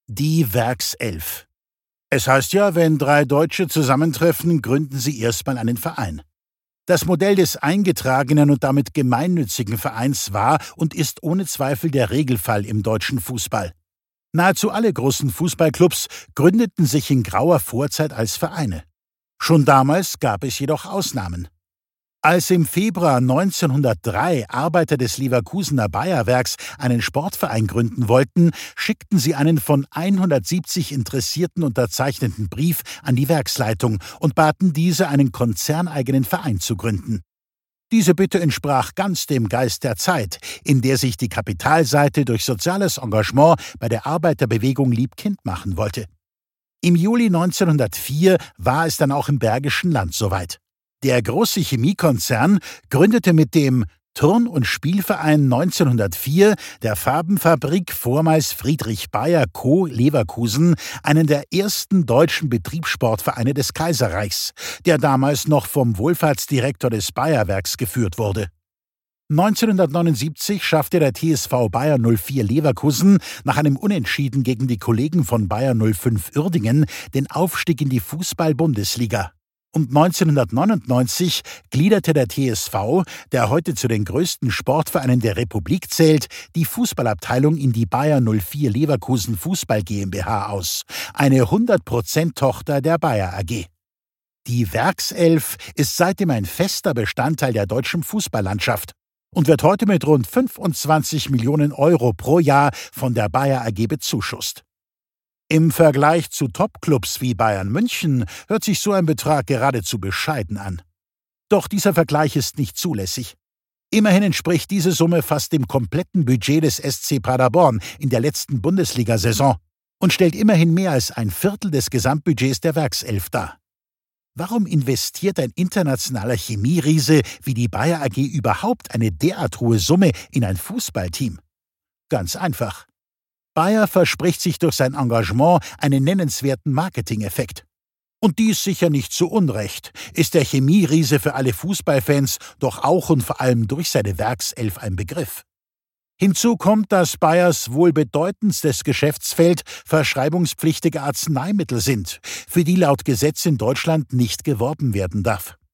Die Werkself. Es heißt ja, wenn drei Deutsche zusammentreffen, gründen sie erstmal einen Verein. Das Modell des eingetragenen und damit gemeinnützigen Vereins war und ist ohne Zweifel der Regelfall im deutschen Fußball. Nahezu alle großen Fußballclubs gründeten sich in grauer Vorzeit als Vereine. Schon damals gab es jedoch Ausnahmen. Als im Februar 1903 Arbeiter des Leverkusener Bayer-Werks einen Sportverein gründen wollten, schickten sie einen von 170 Interessierten unterzeichneten Brief an die Werksleitung und baten diese, einen konzerneigenen Verein zu gründen. Diese Bitte entsprach ganz dem Geist der Zeit, in der sich die Kapitalseite durch soziales Engagement bei der Arbeiterbewegung liebkind machen wollte. Im Juli 1904 war es dann auch im Bergischen Land soweit. Der große Chemiekonzern gründete mit dem Turn- und Spielverein 1904 der Farbenfabrik vormals Friedrich Bayer Co. Leverkusen einen der ersten deutschen Betriebssportvereine des Kaiserreichs, der damals noch vom Wohlfahrtsdirektor des Bayer-Werks geführt wurde. 1979 schaffte der TSV Bayer 04 Leverkusen nach einem Unentschieden gegen die Kollegen von Bayer 05 Uerdingen den Aufstieg in die Fußball-Bundesliga. Und 1999 gliederte der TSV, der heute zu den größten Sportvereinen der Republik zählt, die Fußballabteilung in die Bayer 04 Leverkusen Fußball GmbH aus, eine 100%-Tochter der Bayer AG. Die Werkself ist seitdem ein fester Bestandteil der deutschen Fußballlandschaft und wird heute mit rund 25 Millionen Euro pro Jahr von der Bayer AG bezuschusst. Im Vergleich zu Topclubs wie Bayern München hört sich so ein Betrag geradezu bescheiden an. Doch dieser Vergleich ist nicht zulässig. Immerhin entspricht diese Summe fast dem kompletten Budget des SC Paderborn in der letzten Bundesliga-Saison und stellt immerhin mehr als ein Viertel des Gesamtbudgets der Werkself dar. Warum investiert ein internationaler Chemieriese wie die Bayer AG überhaupt eine derart hohe Summe in ein Fußballteam? Ganz einfach. Bayer verspricht sich durch sein Engagement einen nennenswerten Marketing-Effekt. Und dies sicher nicht zu Unrecht, ist der Chemieriese für alle Fußballfans doch auch und vor allem durch seine Werkself ein Begriff. Hinzu kommt, dass Bayers wohl bedeutendstes Geschäftsfeld verschreibungspflichtige Arzneimittel sind, für die laut Gesetz in Deutschland nicht geworben werden darf.